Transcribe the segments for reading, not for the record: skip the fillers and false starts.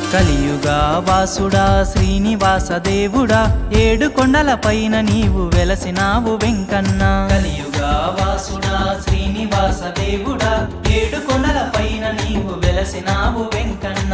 కలియుగా వాసుడా శ్రీనివాస దేవుడా ఏడు కొండల పైన నీవు వెలసినావు వెంకన్న కలియుగా వాసుడా శ్రీనివాస దేవుడా ఏడు కొండల పైన నీవు వెలసినావు వెంకన్న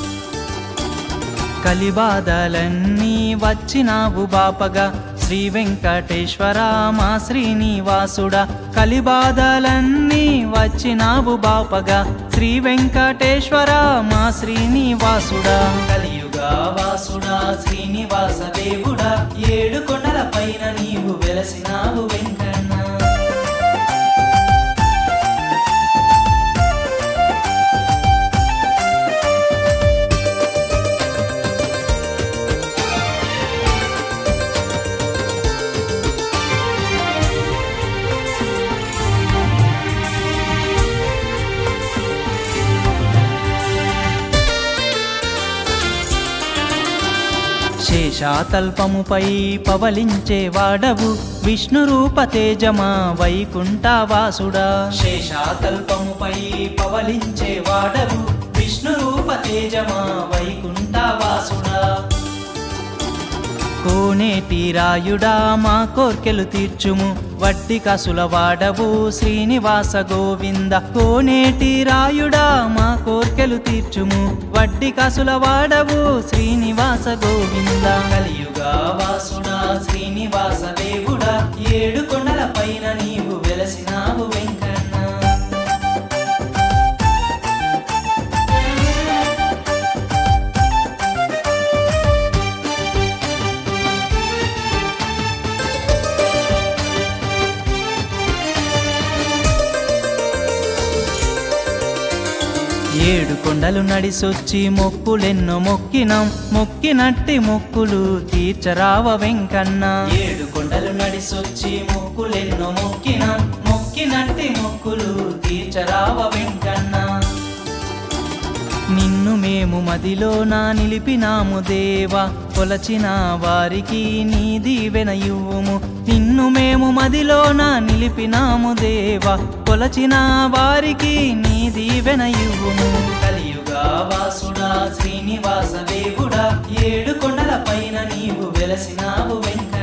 కలిబాధలన్నీ వచ్చినావు బాపగా శ్రీ వెంకటేశ్వర మా శ్రీనివాసుడా కలిబాధలన్నీ వచ్చినావు బాపగా శ్రీ వెంకటేశ్వర మా శ్రీనివాసుడా కలియుగా వాసుడా శ్రీనివాస దేవుడా ఏడు కొండల పైన నీవు వెలసినావు వెంకన్న శేషాతల్పముపై పవలించేవాడవు విష్ణు రూప తేజమా వైకుంఠవాసుడా శేషాతల్పముపై పవలించేవాడవు విష్ణు రూప తేజమా వైకుంఠవాసుడా కోనేటి రాయుడా మా కోర్కెలు తీర్చుము వడ్డి కసుల వాడవు శ్రీనివాస గోవింద కోనేటి రాయుడా మా కోర్కెలు తీర్చుము వడ్డి కసుల వాడవు శ్రీనివాస గోవింద కలియుగా వాసుడా శ్రీనివాస దేవుడా ఏడు కొండల పైన నీవు వెలసినావు వెంకన్న ఏడు కొండలు నడిసొచ్చి మొక్కులెన్నో మొక్కినాం మొక్కినట్టి మొక్కులు తీర్చరావ వెంకన్న ఏడు కొండలు నడిసొచ్చి మొక్కులెన్నో మొక్కినాం మొక్కినట్టి మొక్కులు తీర్చరావ వెంకన్న నిన్ను మేము మదిలోన నిలిపినాము దేవా కొలచిన వారికి నీ దీవెన ఇవ్వుము నిన్ను మేము మదిలోన నిలిపినాము దేవా కొలచిన వారికి నీ దీవెన ఇవ్వుము కలియుగా వాసుడా శ్రీనివాస దేవుడా ఏడు కొండల పైన నీవు వెలసినావు వెంకన్న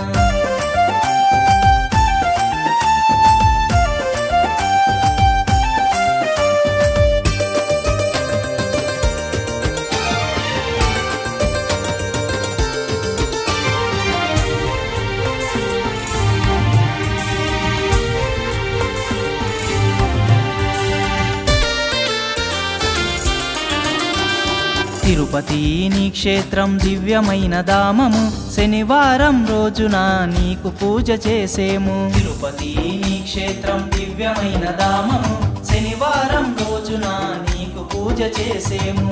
తిరుపతి నీ క్షేత్రం దివ్యమైన ధామము శనివారం రోజున నీకు పూజ చేసేము తిరుపతి నీ క్షేత్రం దివ్యమైన ధామము శనివారం రోజున నీకు పూజ చేసేము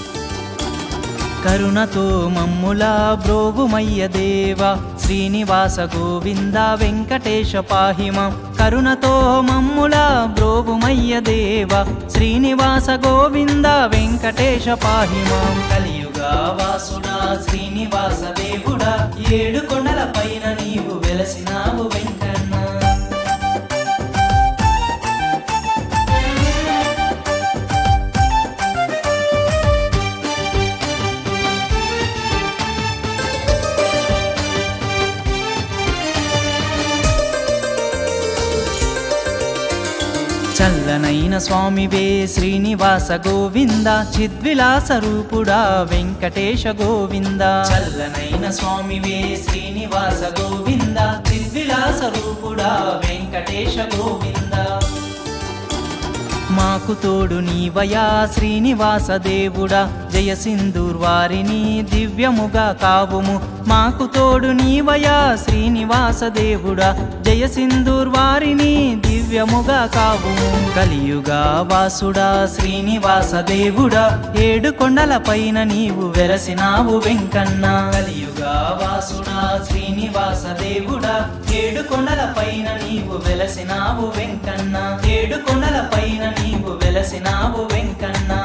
కరుణతో మమ్ములా బ్రోవుమయ్య దేవా శ్రీనివాస గోవింద వెంకటేశ పాహిమం కరుణతో మమ్ములా బ్రోవుమయ్య దేవా శ్రీనివాస గోవింద వెంకటేశ పాహిమం కలియుగా వాసుడా శ్రీనివాస దేవుడా ఏడు కొండల పైన నీవు వెలసినావు వెంకన్న చల్లనైన స్వామివే శ్రీనివాస గోవింద చిద్విలాస రూపుడా వెంకటేశ గోవింద చల్లనైన స్వామివే శ్రీనివాస గోవింద చిద్విలాస రూపుడా వెంకటేశ గోవింద మాకు తోడు నీవయా శ్రీనివాస దేవుడా జయ సింధూర్ వారిని దివ్యముగా కావుము మాకు తోడు నీవయా శ్రీనివాస దేవుడా జయ సింధూర్ వారిని దివ్యముగా కావుము కలియుగా వాసుడా శ్రీనివాస దేవుడా ఏడు కొండల పైన నీవు వెలసినావు వెంకన్న కలియుగా వాసుడా శ్రీనివాస దేవుడా ఏడు కొండల పైన నీవు వెలసినావు వెంకన్న ఏడు కొండల పైన నీవు వెలసినావు వెంకన్న